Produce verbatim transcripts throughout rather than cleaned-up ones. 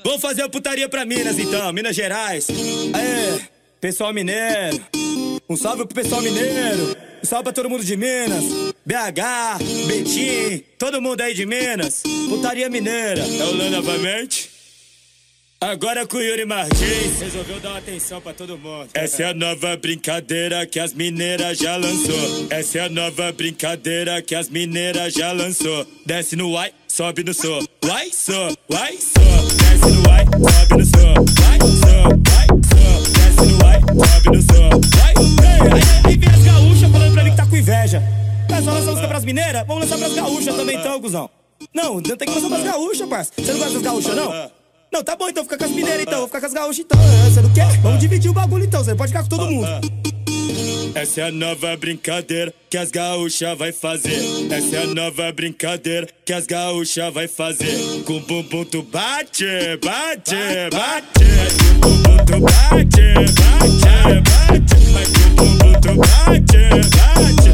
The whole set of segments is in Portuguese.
Vamos fazer a putaria pra Minas então, Minas Gerais. Aê, pessoal mineiro. Um salve pro pessoal mineiro. Um salve pra todo mundo de Minas. B H, Betim, todo mundo aí de Minas. Putaria mineira. É o Lã novamente. Agora com o Yuri Martins resolveu dar uma atenção pra todo mundo. Essa é a nova brincadeira que as mineiras já lançou. Essa é a nova brincadeira que as mineiras já lançou. Desce no uai, sobe no so. Uai, so, uai, so. Desce no uai, sobe no so. Uai, so, uai, so. Desce no uai, sobe no so. Uai, ei, aí, aí vem as gaúchas falando pra mim que tá com inveja. Mas só lançar música pras mineiras? Vamos lançar pras gaúchas também então, cuzão. Não, não tem que lançar pras gaúchas, parça. Você não gosta das gaúchas, não? Não, tá bom então, fica com as mineiras então, vou ficar com as gaúchas então. Você não quer? Vamos dividir o bagulho então, você pode ficar com todo mundo. Essa é a nova brincadeira que as gaúchas vai fazer. Essa é a nova brincadeira que as gaúchas vai fazer. Com bumbum tu bate, bate, bate. Com bumbum tu bate, bate, bate. Mas com bumbum tu bate, bate.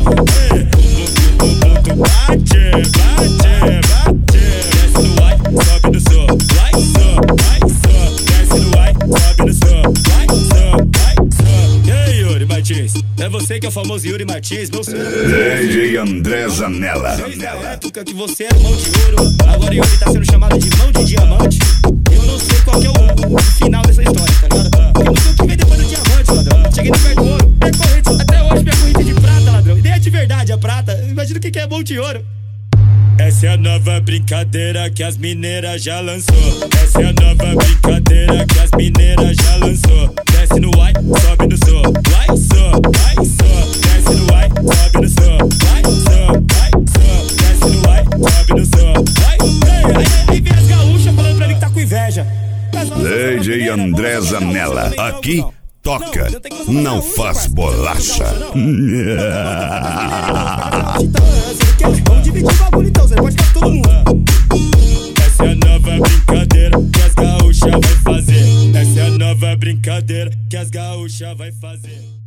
Com bumbum tu bate, bate, bate. Desce no uai, sobe no so. Uai, so, uai, so. Desce no uai, sobe no so. Uai, so, uai, so. E aí, Yuri Martins? É você que é o famoso Yuri Martins, meu senhor. D J André Zanella. Desde a época que você era mão de ouro, agora Yuri tá sendo chamado de mão de diamante. Eu não sei qual que é o, o final dessa história, tá ligado? Eu não sei o que vem depois do diamante, ladrão. Cheguei no perto do ouro, minha corrente, até hoje minha corrente é de prata, ladrão. E nem é de verdade a prata, imagina o que é mão de ouro. Essa é a nova brincadeira que as mineiras já lançou. Essa é a nova brincadeira que as mineiras já lançou. Desce no uai, sobe no so. Uai, so, uai, so. Desce no uai, sobe no so. Uai, so, uai, so. Desce no uai, sobe no so. Uai, ei, aí, aí vem as gaúchas falando pra mim que tá com inveja. D J André Zanella. Aqui toca, não faz bolacha. Vamos dividir o bagulho então, você pode ficar com todo mundo. Essa é a nova brincadeira que as gaúchas vai fazer. Essa é a nova brincadeira que as gaúchas vai fazer.